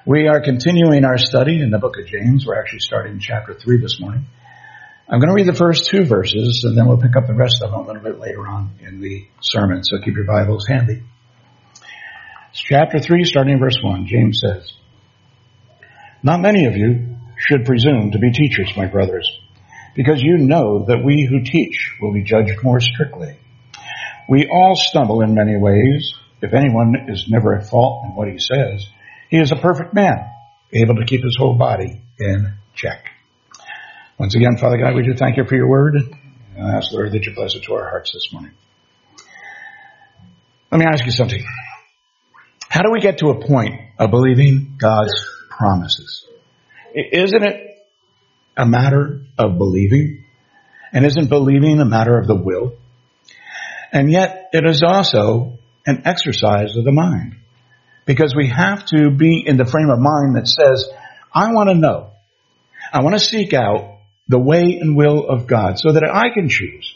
We are continuing our study in the book of James. We're actually starting chapter 3 this morning. I'm going to read the first 2 verses, and then we'll pick up the rest of them a little bit later on in the sermon, so keep your Bibles handy. It's chapter 3, starting in verse 1. James says, "Not many of you should presume to be teachers, my brothers, because you know that we who teach will be judged more strictly. We all stumble in many ways. If anyone is never at fault in what he says, he is a perfect man, able to keep his whole body in check." Once again, Father God, we do thank you for your word. And I ask, Lord, that you bless it to our hearts this morning. Let me ask you something. How do we get to a point of believing God's promises? Isn't it a matter of believing? And isn't believing a matter of the will? And yet, it is also an exercise of the mind. Because we have to be in the frame of mind that says, I want to know. I want to seek out the way and will of God so that I can choose.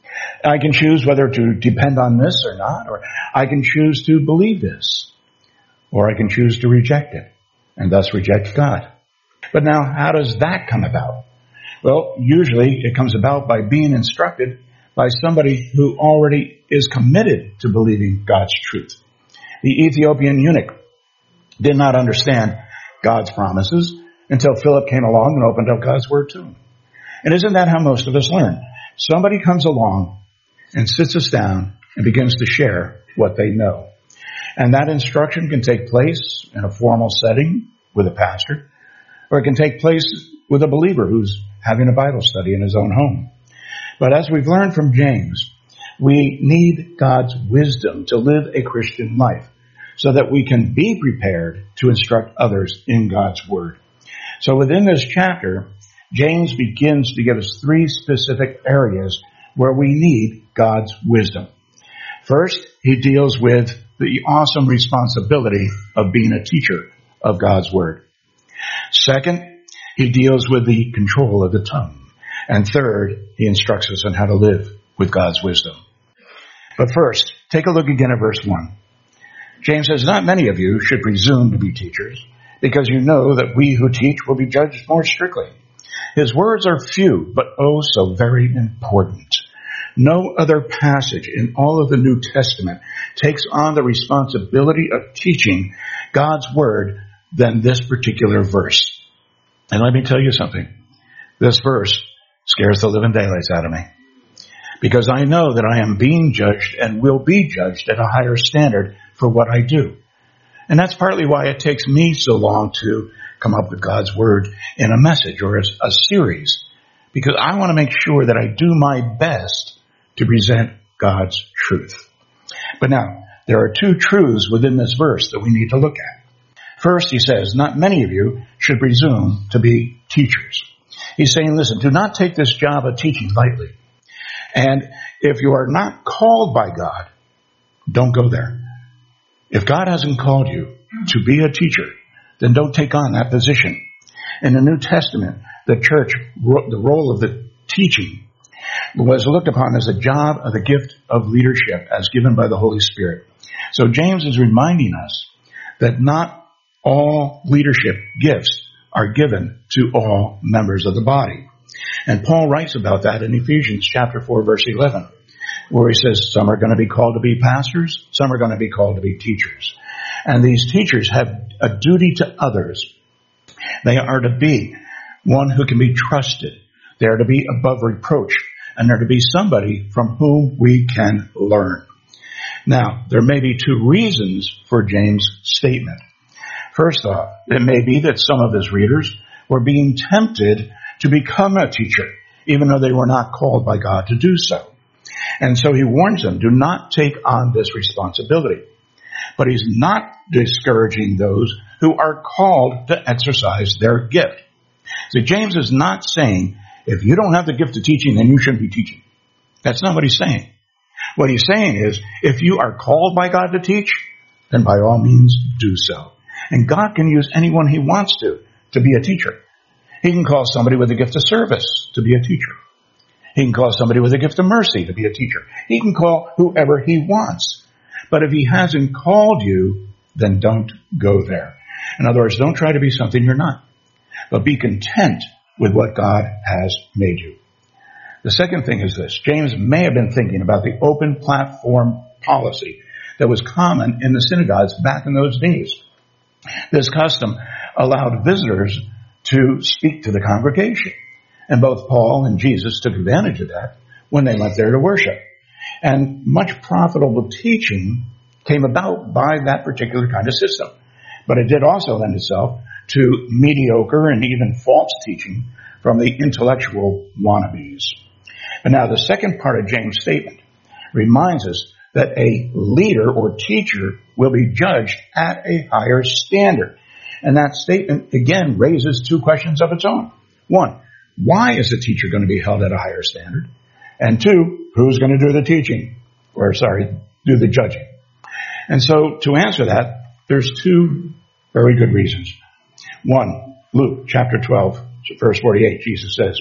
I can choose whether to depend on this or not, or I can choose to believe this, or I can choose to reject it, and thus reject God. But now, how does that come about? Well, usually it comes about by being instructed by somebody who already is committed to believing God's truth. The Ethiopian eunuch did not understand God's promises until Philip came along and opened up God's word to him. And isn't that how most of us learn? Somebody comes along and sits us down and begins to share what they know. And that instruction can take place in a formal setting with a pastor, or it can take place with a believer who's having a Bible study in his own home. But as we've learned from James, we need God's wisdom to live a Christian life so that we can be prepared to instruct others in God's word. So within this chapter, James begins to give us 3 specific areas where we need God's wisdom. First, he deals with the awesome responsibility of being a teacher of God's word. Second, he deals with the control of the tongue. And third, he instructs us on how to live with God's wisdom. But first, take a look again at verse 1. James says, "Not many of you should presume to be teachers, because you know that we who teach will be judged more strictly." His words are few, but oh so very important. No other passage in all of the New Testament takes on the responsibility of teaching God's word than this particular verse. And let me tell you something. This verse scares the living daylights out of me. Because I know that I am being judged and will be judged at a higher standard for what I do. And that's partly why it takes me so long to come up with God's word in a message or a series. Because I want to make sure that I do my best to present God's truth. But now, there are 2 truths within this verse that we need to look at. First, he says, not many of you should presume to be teachers. He's saying, listen, do not take this job of teaching lightly. And if you are not called by God, don't go there. If God hasn't called you to be a teacher, then don't take on that position. In the New Testament, the church, the role of the teaching was looked upon as a job of the gift of leadership as given by the Holy Spirit. So James is reminding us that not all leadership gifts are given to all members of the body. And Paul writes about that in Ephesians chapter 4, verse 11, where he says some are going to be called to be pastors, some are going to be called to be teachers. And these teachers have a duty to others. They are to be one who can be trusted. They are to be above reproach. And they're to be somebody from whom we can learn. Now, there may be 2 reasons for James' statement. First off, it may be that some of his readers were being tempted to become a teacher, even though they were not called by God to do so. And so he warns them, do not take on this responsibility. But he's not discouraging those who are called to exercise their gift. So James is not saying, if you don't have the gift of teaching, then you shouldn't be teaching. That's not what he's saying. What he's saying is, if you are called by God to teach, then by all means do so. And God can use anyone he wants to be a teacher. He can call somebody with a gift of service to be a teacher. He can call somebody with a gift of mercy to be a teacher. He can call whoever he wants. But if he hasn't called you, then don't go there. In other words, don't try to be something you're not, but be content with what God has made you. The second thing is this. James may have been thinking about the open platform policy that was common in the synagogues back in those days. This custom allowed visitors to speak to the congregation. And both Paul and Jesus took advantage of that when they went there to worship. And much profitable teaching came about by that particular kind of system. But it did also lend itself to mediocre and even false teaching from the intellectual wannabes. But now the second part of James' statement reminds us that a leader or teacher will be judged at a higher standard. And that statement, again, raises two questions of its own. One, why is the teacher going to be held at a higher standard? And two, who's going to do the teaching? Do the judging. And so to answer that, there's two very good reasons. One, Luke chapter 12, verse 48, Jesus says,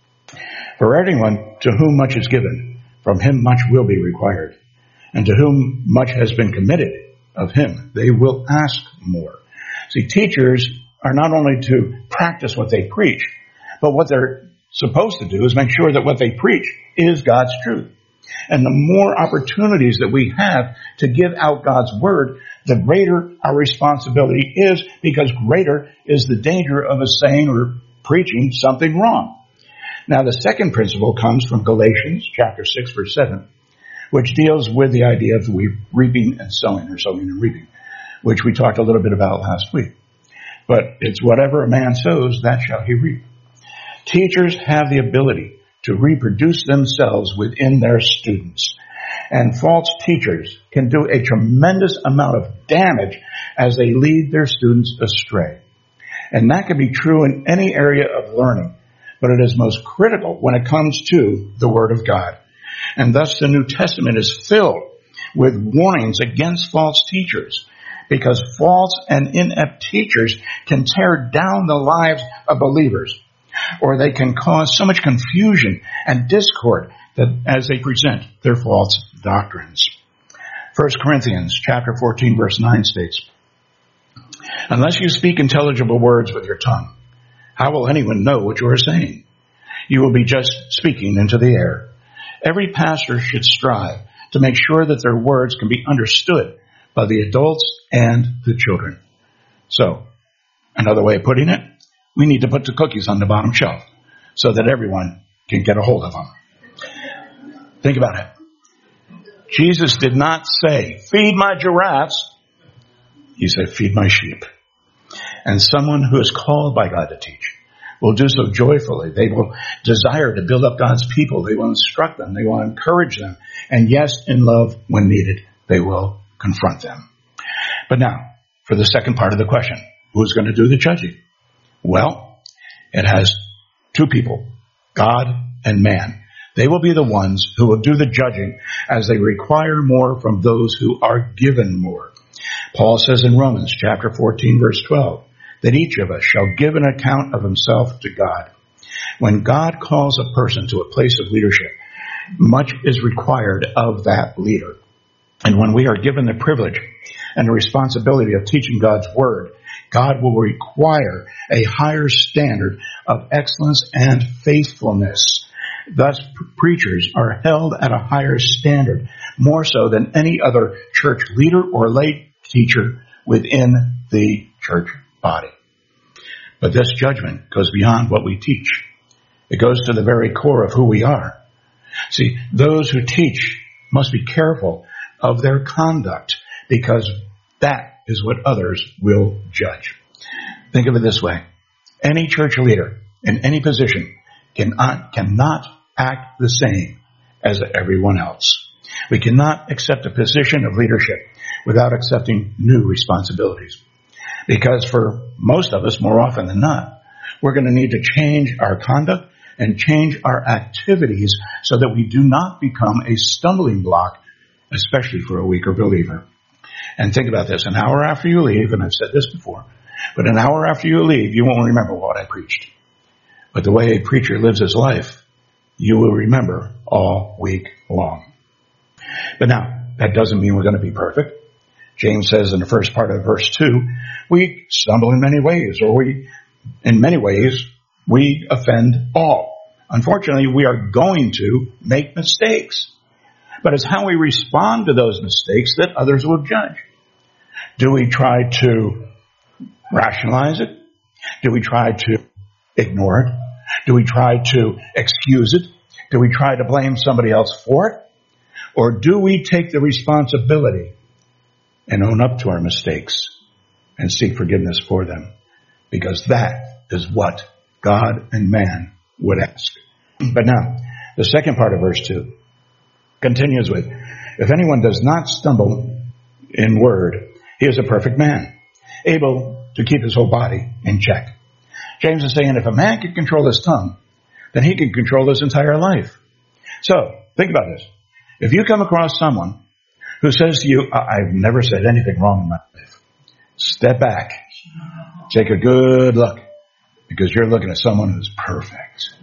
"For anyone to whom much is given, from him much will be required. And to whom much has been committed, of him they will ask more." See, teachers are not only to practice what they preach, but what they're supposed to do is make sure that what they preach is God's truth. And the more opportunities that we have to give out God's word, the greater our responsibility is, because greater is the danger of us saying or preaching something wrong. Now, the second principle comes from Galatians chapter 6, verse 7, which deals with the idea of reaping and sowing, or sowing and reaping, which we talked a little bit about last week. But it's whatever a man sows, that shall he reap. Teachers have the ability to reproduce themselves within their students. And false teachers can do a tremendous amount of damage as they lead their students astray. And that can be true in any area of learning, but it is most critical when it comes to the Word of God. And thus the New Testament is filled with warnings against false teachers, because false and inept teachers can tear down the lives of believers, or they can cause so much confusion and discord that as they present their false doctrines. 1 Corinthians chapter 14 verse 9 states, "Unless you speak intelligible words with your tongue, how will anyone know what you are saying? You will be just speaking into the air." Every pastor should strive to make sure that their words can be understood by the adults and the children. So, another way of putting it, we need to put the cookies on the bottom shelf so that everyone can get a hold of them. Think about it. Jesus did not say, "Feed my giraffes." He said, "Feed my sheep." And someone who is called by God to teach will do so joyfully. They will desire to build up God's people. They will instruct them. They will encourage them. And yes, in love, when needed, they will confront them. But now, for the second part of the question, who's going to do the judging? Well, it has two people, God and man. They will be the ones who will do the judging as they require more from those who are given more. Paul says in Romans chapter 14, verse 12, that each of us shall give an account of himself to God. When God calls a person to a place of leadership, much is required of that leader. And when we are given the privilege and the responsibility of teaching God's word, God will require a higher standard of excellence and faithfulness. Thus, preachers are held at a higher standard, more so than any other church leader or lay teacher within the church body. But this judgment goes beyond what we teach. It goes to the very core of who we are. See, those who teach must be careful of their conduct, because that is what others will judge. Think of it this way. Any church leader in any position cannot act the same as everyone else. We cannot accept a position of leadership without accepting new responsibilities. Because for most of us, more often than not, we're going to need to change our conduct and change our activities so that we do not become a stumbling block, especially for a weaker believer. And think about this. An hour after you leave, and I've said this before, but an hour after you leave, you won't remember what I preached. But the way a preacher lives his life, you will remember all week long. But now, that doesn't mean we're going to be perfect. James says in the first part of verse 2, we stumble in many ways, or in many ways, we offend all. Unfortunately, we are going to make mistakes. But it's how we respond to those mistakes that others will judge. Do we try to rationalize it? Do we try to ignore it? Do we try to excuse it? Do we try to blame somebody else for it? Or do we take the responsibility and own up to our mistakes and seek forgiveness for them? Because that is what God and man would ask. But now, the second part of verse 2 continues with, if anyone does not stumble in word, he is a perfect man, able to keep his whole body in check. James is saying if a man can control his tongue, then he can control his entire life. So, think about this. If you come across someone who says to you, I've never said anything wrong in my life, step back. Take a good look, because you're looking at someone who's perfect.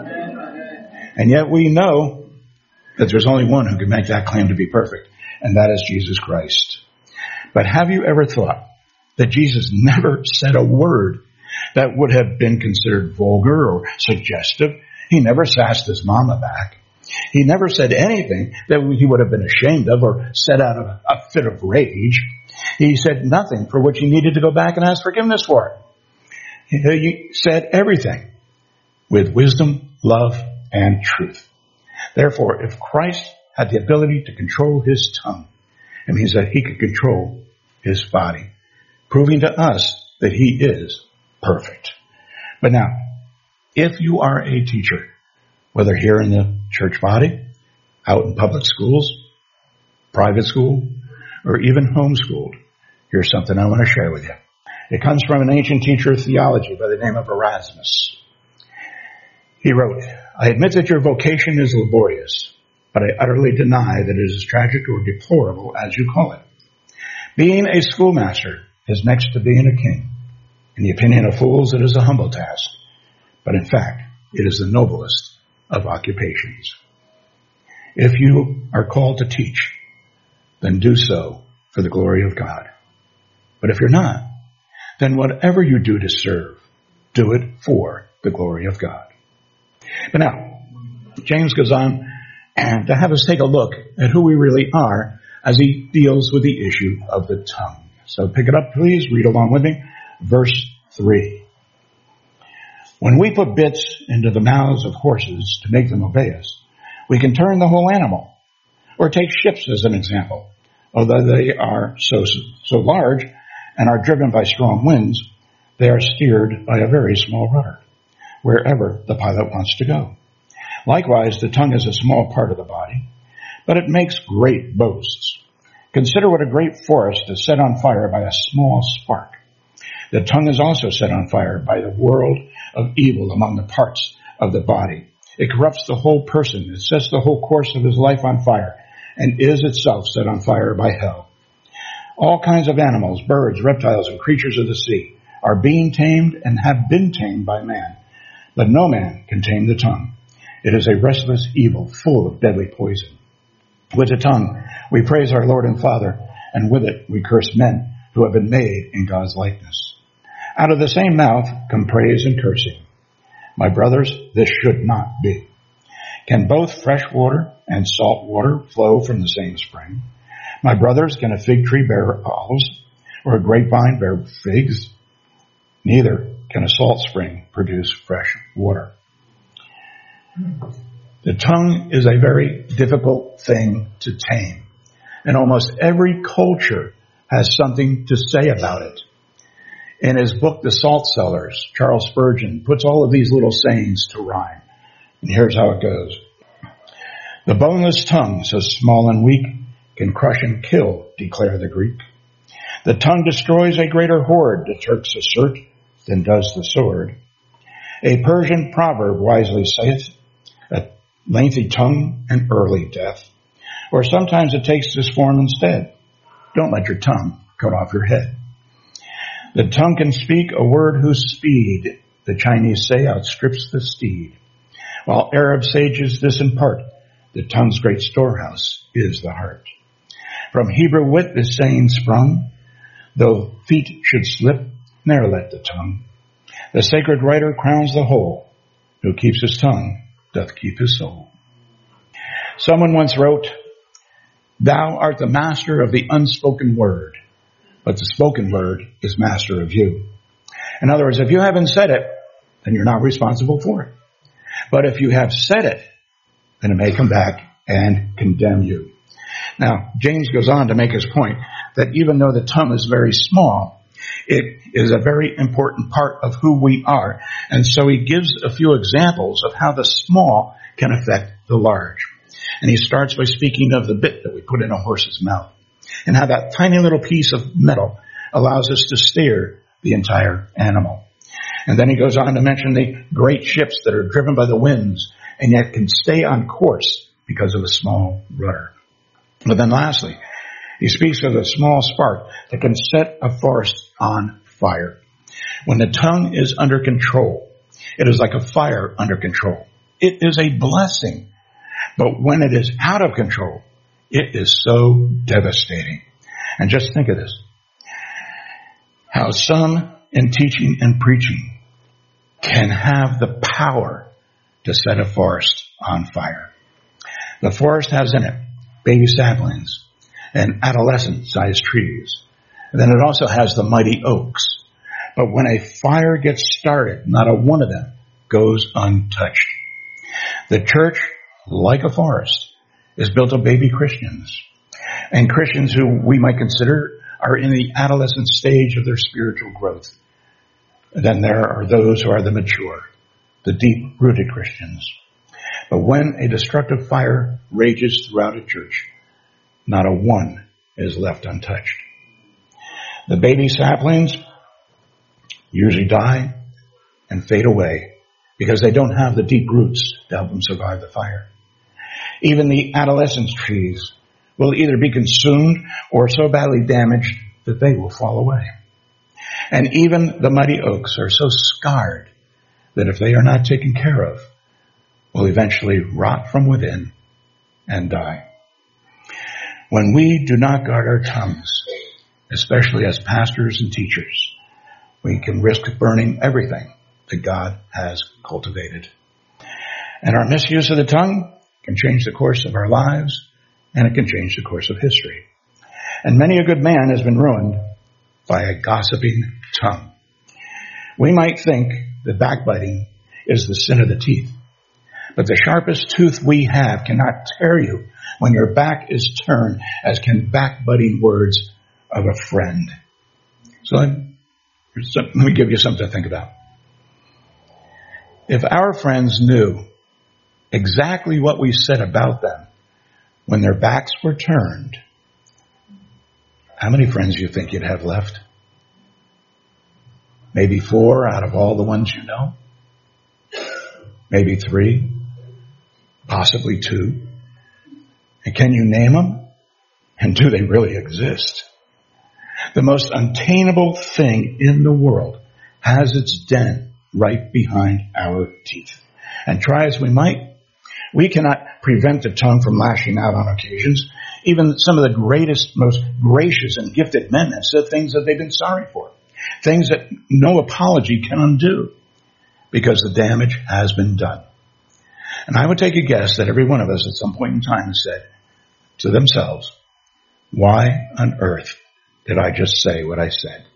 And yet we know that there's only one who can make that claim to be perfect, and that is Jesus Christ. But have you ever thought that Jesus never said a word that would have been considered vulgar or suggestive? He never sassed his mama back. He never said anything that he would have been ashamed of or said out of a fit of rage. He said nothing for which he needed to go back and ask forgiveness for. He said everything with wisdom, love, and truth. Therefore, if Christ had the ability to control his tongue, it means that he could control his body, proving to us that he is perfect. But now, if you are a teacher, whether here in the church body, out in public schools, private school, or even homeschooled, here's something I want to share with you. It comes from an ancient teacher of theology by the name of Erasmus. He wrote, I admit that your vocation is laborious, but I utterly deny that it is as tragic or deplorable as you call it. Being a schoolmaster is next to being a king. In the opinion of fools, it is a humble task, but in fact, it is the noblest of occupations. If you are called to teach, then do so for the glory of God. But if you're not, then whatever you do to serve, do it for the glory of God. But now, James goes on to have us take a look at who we really are as he deals with the issue of the tongue. So pick it up, please. Read along with me. Verse 3. When we put bits into the mouths of horses to make them obey us, we can turn the whole animal. Or take ships as an example. Although they are so large and are driven by strong winds, they are steered by a very small rudder, wherever the pilot wants to go. Likewise, the tongue is a small part of the body, but it makes great boasts. Consider what a great forest is set on fire by a small spark. The tongue is also set on fire by the world of evil among the parts of the body. It corrupts the whole person. It sets the whole course of his life on fire and is itself set on fire by hell. All kinds of animals, birds, reptiles, and creatures of the sea are being tamed and have been tamed by man. But no man can tame the tongue. It is a restless evil full of deadly poison. With the tongue we praise our Lord and Father, and with it we curse men who have been made in God's likeness. Out of the same mouth come praise and cursing. My brothers, this should not be. Can both fresh water and salt water flow from the same spring? My brothers, can a fig tree bear olives, or a grapevine bear figs? Neither can a salt spring produce fresh water. The tongue is a very difficult thing to tame, and almost every culture has something to say about it. In his book, The Salt Cellars, Charles Spurgeon puts all of these little sayings to rhyme. And here's how it goes. The boneless tongue, so small and weak, can crush and kill, declare the Greek. The tongue destroys a greater horde, the Turks assert, than does the sword. A Persian proverb wisely saith, a lengthy tongue and early death. Or sometimes it takes this form instead. Don't let your tongue cut off your head. The tongue can speak a word whose speed, the Chinese say, outstrips the steed. While Arab sages this impart, the tongue's great storehouse is the heart. From Hebrew wit this saying sprung, though feet should slip, ne'er let the tongue. The sacred writer crowns the whole, who keeps his tongue doth keep his soul. Someone once wrote, thou art the master of the unspoken word, but the spoken word is master of you. In other words, if you haven't said it, then you're not responsible for it. But if you have said it, then it may come back and condemn you. Now, James goes on to make his point that even though the tongue is very small, it is a very important part of who we are. And so he gives a few examples of how the small can affect the large. And he starts by speaking of the bit that we put in a horse's mouth and how that tiny little piece of metal allows us to steer the entire animal. And then he goes on to mention the great ships that are driven by the winds and yet can stay on course because of a small rudder. But then lastly, he speaks of a small spark that can set a forest on fire. When the tongue is under control, it is like a fire under control. It is a blessing. But when it is out of control, it is so devastating. And just think of this. How some in teaching and preaching can have the power to set a forest on fire. The forest has in it baby saplings and adolescent-sized trees. And then it also has the mighty oaks. But when a fire gets started, not a one of them goes untouched. The church, like a forest, is built of baby Christians. And Christians who we might consider are in the adolescent stage of their spiritual growth. And then there are those who are the mature, the deep-rooted Christians. But when a destructive fire rages throughout a church, not a one is left untouched. The baby saplings usually die and fade away because they don't have the deep roots to help them survive the fire. Even the adolescent trees will either be consumed or so badly damaged that they will fall away. And even the mighty oaks are so scarred that if they are not taken care of, will eventually rot from within and die. When we do not guard our tongues, especially as pastors and teachers, we can risk burning everything that God has cultivated. And our misuse of the tongue can change the course of our lives, and it can change the course of history. And many a good man has been ruined by a gossiping tongue. We might think that backbiting is the sin of the teeth, but the sharpest tooth we have cannot tear you when your back is turned as can backbiting words of a friend. So let me give you something to think about. If our friends knew exactly what we said about them when their backs were turned, how many friends do you think you'd have left? Maybe 4 out of all the ones you know? Maybe 3? Possibly 2? And can you name them? And do they really exist? The most untamable thing in the world has its den right behind our teeth. And try as we might, we cannot prevent the tongue from lashing out on occasions. Even some of the greatest, most gracious and gifted men have said things that they've been sorry for. Things that no apology can undo because the damage has been done. And I would take a guess that every one of us at some point in time has said to themselves, why on earth did I just say what I said?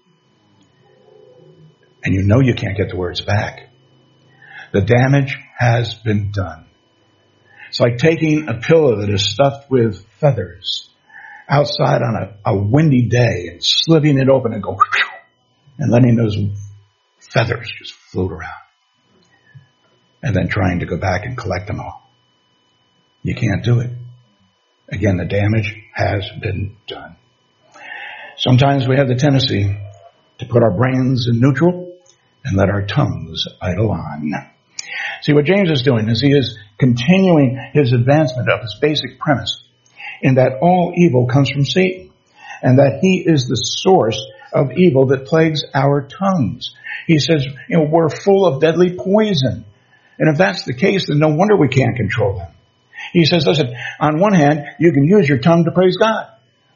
And you know you can't get the words back. The damage has been done. It's like taking a pillow that is stuffed with feathers outside on a windy day and slitting it open and go and letting those feathers just float around. And then trying to go back and collect them all. You can't do it. Again, the damage has been done. Sometimes we have the tendency to put our brains in neutral and let our tongues idle on. See, what James is doing is he is continuing his advancement of his basic premise in that all evil comes from Satan and that he is the source of evil that plagues our tongues. He says, we're full of deadly poison. And if that's the case, then no wonder we can't control them. He says, listen, on one hand, you can use your tongue to praise God.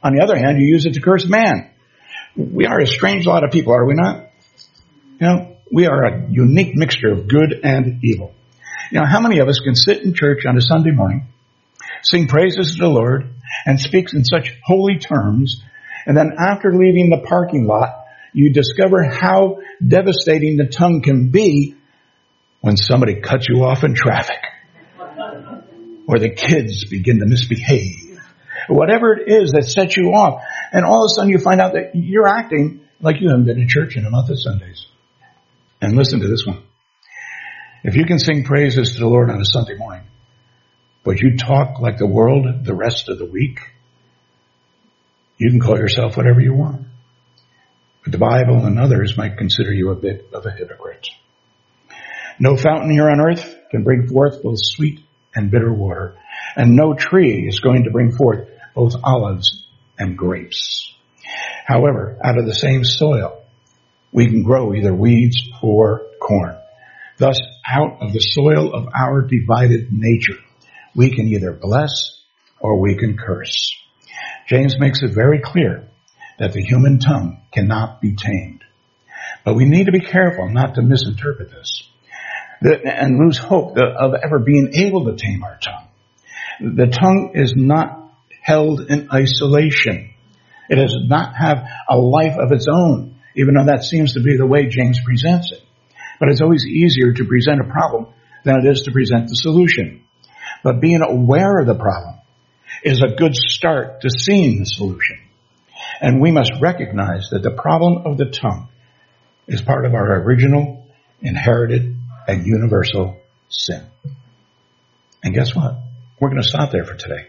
On the other hand, you use it to curse man. We are a strange lot of people, are we not? We are a unique mixture of good and evil. How many of us can sit in church on a Sunday morning, sing praises to the Lord, and speak in such holy terms, and then after leaving the parking lot, you discover how devastating the tongue can be when somebody cuts you off in traffic, or the kids begin to misbehave, whatever it is that sets you off, and all of a sudden you find out that you're acting like you haven't been to church in a month of Sundays. And listen to this one. If you can sing praises to the Lord on a Sunday morning, but you talk like the world the rest of the week, you can call yourself whatever you want. But the Bible and others might consider you a bit of a hypocrite. No fountain here on earth can bring forth both sweet and bitter water, and no tree is going to bring forth both olives and grapes. However, out of the same soil, we can grow either weeds or corn. Thus, out of the soil of our divided nature, we can either bless or we can curse. James makes it very clear that the human tongue cannot be tamed. But we need to be careful not to misinterpret this and lose hope of ever being able to tame our tongue. The tongue is not held in isolation. It does not have a life of its own, even though that seems to be the way James presents it. But it's always easier to present a problem than it is to present the solution. But being aware of the problem is a good start to seeing the solution. And we must recognize that the problem of the tongue is part of our original, inherited, and universal sin. And guess what? We're going to stop there for today.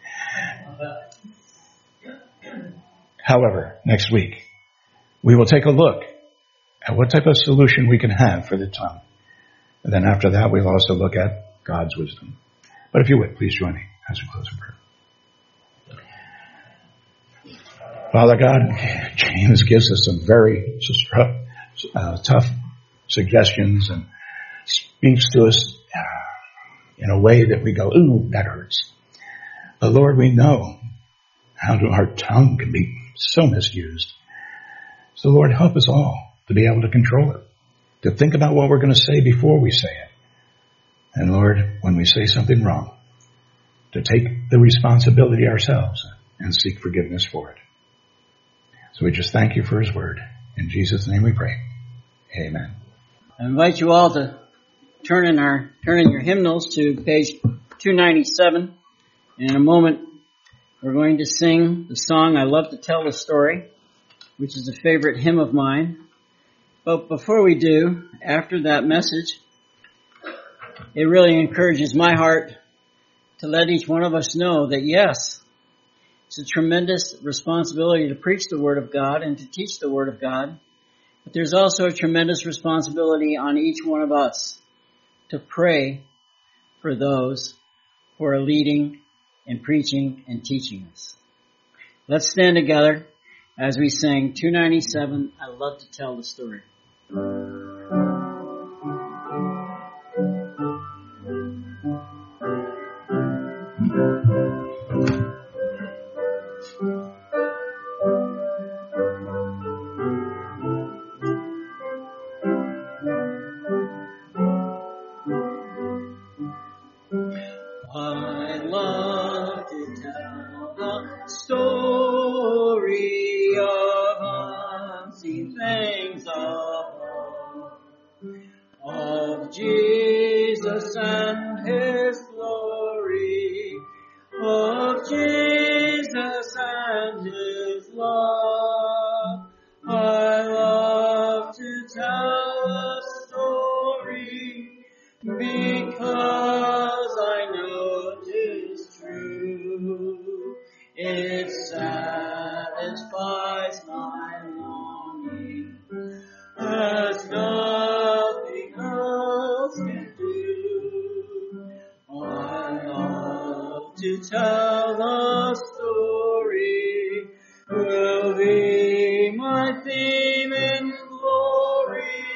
However, next week, we will take a look at what type of solution we can have for the tongue. And then after that, we'll also look at God's wisdom. But if you would, please join me as we close in prayer. Father God, James gives us some very tough suggestions and speaks to us in a way that we go, ooh, that hurts. But Lord, we know how our tongue can be so misused. So Lord, help us all to be able to control it, to think about what we're going to say before we say it. And Lord, when we say something wrong, to take the responsibility ourselves and seek forgiveness for it. So we just thank you for his word. In Jesus' name we pray. Amen. I invite you all to turn in your hymnals to page 297. In a moment, we're going to sing the song, I Love to Tell the Story, which is a favorite hymn of mine. But before we do, after that message, it really encourages my heart to let each one of us know that yes, it's a tremendous responsibility to preach the Word of God and to teach the Word of God. But there's also a tremendous responsibility on each one of us to pray for those who are leading and preaching and teaching us. Let's stand together as we sing 297, I Love to Tell the Story. Will be my theme in glory.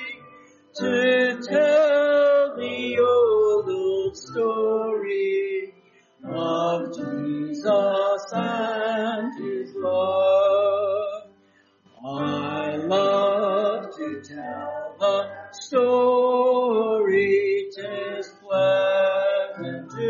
the story, 'tis pleasant to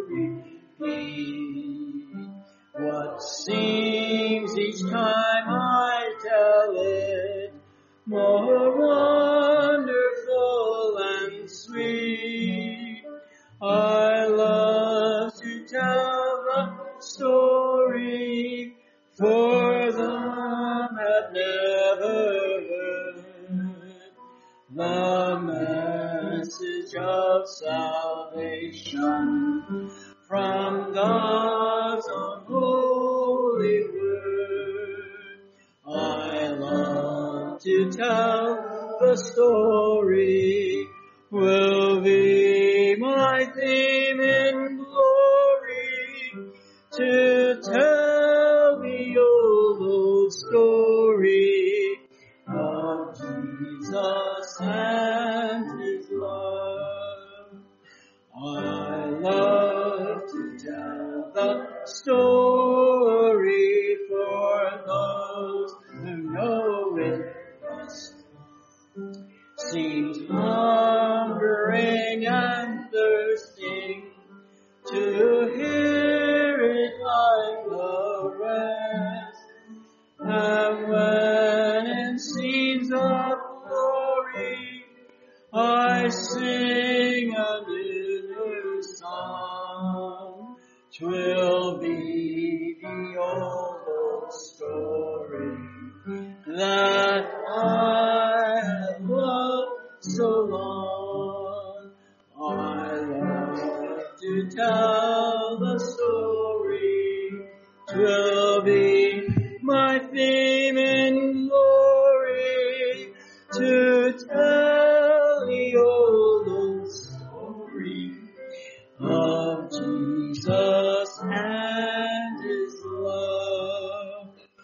repeat. What seems each time I tell it more wonderful and sweet. I love to tell the story, for them have never heard the message of salvation from God's unholy word. I love to tell the story, will be my theme in glory, to tell the old story of Jesus and His love. I love to tell the story for those who know it best. Seems hungering and thirsting to hear it like the rest. And when in scenes of glory I sing a new song, 'twill be the old story that I have loved so long. I love to tell the story, 'twill be my theme in glory, to tell the old story of Jesus